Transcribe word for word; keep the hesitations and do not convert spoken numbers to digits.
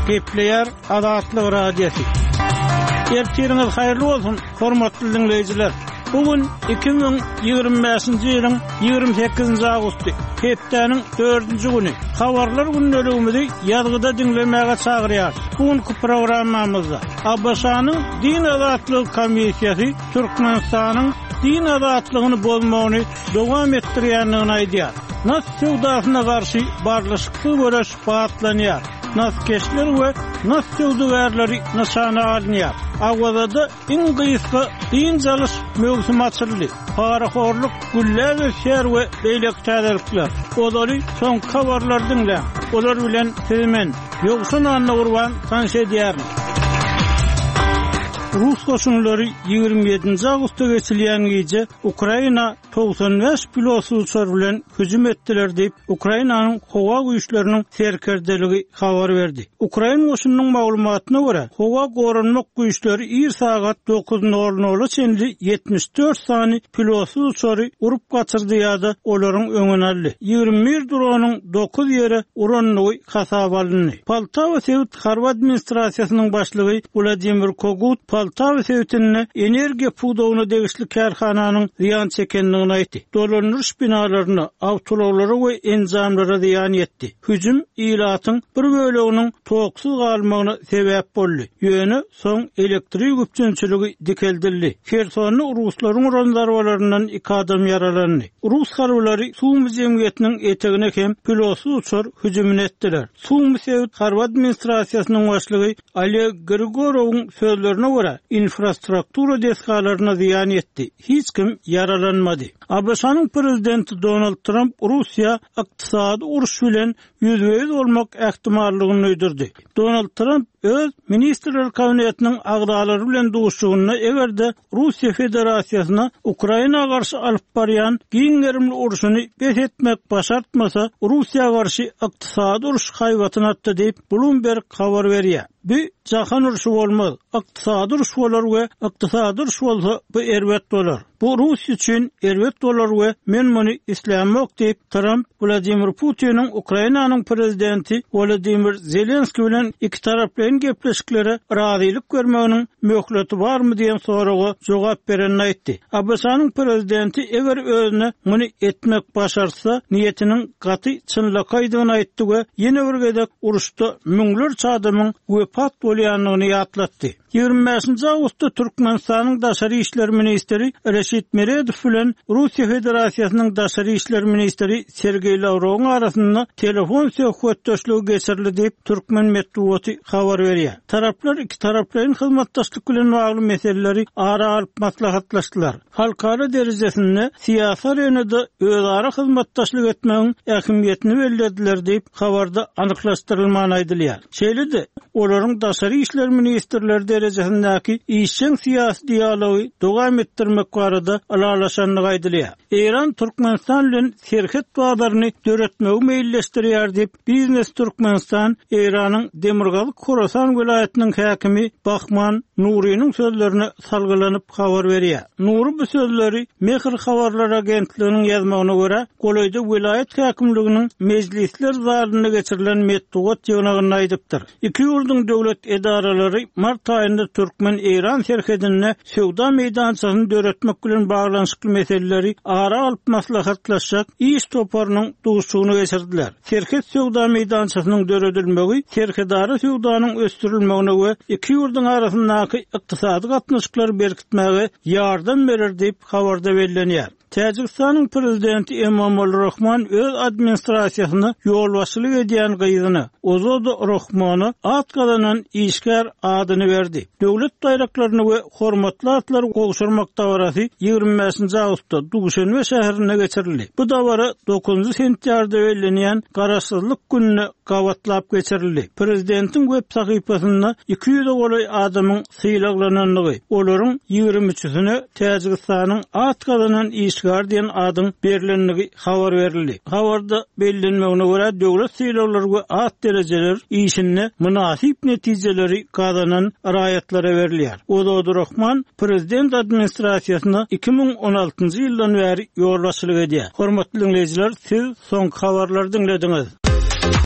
Gepleyer Azatlyk radiosu. Ertiriniz hayırlı olsun, hormatly dinleyijiler. Bugün iki bin ýygrimi beşinji ýylyň ýygrimi sekizinji agusty, hepdeniň dördünji güni. Habarlar günnäligimizi ýazgyda dinlemäge çagyrýar. Bugünkü programmamyzda Abbaşanyň Din Azatlygy Komissiýasy Türkmenistanyň din azatlygyny bozmagyny dowam etdirýändigini aýdýar. Nas sowdasyna garşy barlyşykly göreş batlanýar. Naskeşler we nas sowdagärleri nişana alınýar. Awada iň gysga din çalyş mögsüm açyldy. Paraxorluk, güller we şer we beýlek täzelikler. Olary soň habarlar dinle. Olar bilen sizmen ýoksun anna urban tanşy diýär. Rus koşunları ýygrimi ýedinji agustda geçilýän gece Ukraina doksan beş pilotçular bilen hüjüm etdiler diýip Ukrainanyň howa güýçleriniň serkerdeligi habar berdi. Ukraina koşunynyň maglumatyna görä, howa gorunmak güýçleri ir sagat dokuz nol nol çenli ýetmiş dört sany pilotçuları urup gaçyrdy ýa-da olaryň öňüne aldy. ýygrimi bir dronyň dokuz ýere uranlygy hasap alındy. Poltava Sowet harba administrasiýasynyň başlygy Vladimir Kogut Poltava Sowetine energiýa pudowyna degişli karhananyň ziýan çekendigini aýtdy. Dolanýyş binalaryna, awtolawlara we enzamlara ziýan ýetdi. Hüjüm ilatyň bir böleginiň toksuz galmagyna sebäp boldy. Ýöne soň elektrik güpçünçiligi dikeldildi. Hersony ruslaryň uranlarlaryndan iki adam yaralandy. Rus harwlary Sumy jemgyýetiniň etegine hem pilotsuz uçur hüjümini etdiler. Sumy Sowet harba administrasiýasynyň başlygy Oleg Grigorowyň sözlerine görä infrastruktura deskalaryna ziýan ýetdi. Hiç kim yaralanmady. Abbaşanyň prezidenti Donald Trump Russiýa ykdysady uruş bilen ýüzbeýüz bolmak ähtimallygyny öýdirdi. Donald Trump öz ministrler kabinetiniň agdalary bilen duşugyna egerde Russiýa Federasiýasyna Ukraina garşy alyp barýan giňerimli uruşyny bes etmek başartmasa Russiýa garşy ykdysady uruş haýwatyna atdy diýip Bloomberg habar berýär. Bu jahan uruşy bolmaz. Ykdysady uruş bolar we ykdysady uruş bolsa bu erbet bolar. Bu Russiýa üçin erbet bolar we men muny islämok diýip Trump Vladimir Putiniň Ukrainanyň prezidenti Volodymyr Zelenski bilen iki taraplyň gepleşiklere razylyk görmeginiň möhleti barmy diýen soraga jogap berenini aýtdy. Abbaşanyň prezidenti eger özüne muny etmek başarsa niýetiniň gaty çynlakaýdygyny aýtdy we ýene bir gedek uruşda müňler çadamyň wepat bolýanlygyny ýatlatdy. ýygrimi beşinji agustda Türkmenistanyň daşary işler ministri Reşit Meredow bilen Russiýa Federasiýasynyň daşary işler ministri Sergey Lavrowyň arasynda telefon söhbetdeşligi geçirildi diýip Türkmen medeniýeti habar berýär. Taraplar iki taraplyň hyzmatdaşlyk bilen bagly meseleleri ara alyp maslahatlaşdylar. Halkara derejesinde siýasat ýönünde özara hyzmatdaşlyk etmegiň ähmiýetini bellädiler diýip habarda anyklaşdyrylmagy aýdylýar. Şeýle-de olaryň daşary işler ministrleri derejesindäki işçiň siýasy dialogy dowam etdirmek barada alalaşanlygy aýdylýar. Iran Türkmenistan bilen serhet bagdaryny döretmegi meýilleşdirýär diýip Biznes Türkmenistan Iranyň Demirgaly Khorasan welaýatynyň häkimi Bahman Nuriýanyň sözlerine salgylanyp habar berýär. Nuri bu sözleri Mehr habarlar agentliginiň ýazmagyna görä, Golaýda welaýat häkimliginiň mejlisler zalyna geçirilen metduat ýygnagyny aýdypdyr. Iki ýurduň döwlet edaralary mart aýynda Türkmen-Iran serhedine sowda meýdançasyny döretmek bilen baglanyşykly meseleleri ara alyp maslahatlaşjak iş toparynyň duşugyny geçirdiler. Serhed sowda meýdançasynyň döredilmegi serhedary sowdanyň östürilmegine we iki ýurduň arasyndaky ykdysady gatnaşyklary berkitmäge ýardam berer diýip habarda bellenýär. Täjikistanyň prezidenti Emomali Rahman öz administrasiýasyny ýolbaşçylyk edýän gyzyny Ozod Rahmany at galanan işgär adyny berdi. Döwlet daýraklaryny we hormatly atlary gowşurmak dawarasy ýygrimi beşinji agustda Duşanbe şäherine geçirildi. Bu dawara dokuzunji sentýarda bellenýän garaşsyzlyk gününe gawatlap geçirildi. Prezidentiň web sahypasynda iki ýüze golay adamyň syýlaglananlygy, olaryň ýygrimi üçüne Täjikistanyň at galanan işgär diýen adyň berilenligi habar berildi. Habarda bellenmegine görä döwlet syýlaglary we at derejeler işinde münasip netijeleri gazanan raýatlara berilýär. Ozod Rahman prezident administrasiýasyna iki bin on altynjy ýyldan bäri ýolbaşçylyk edýär. Hormatly dinleýijiler, siz soňky habarlary dinlediňiz.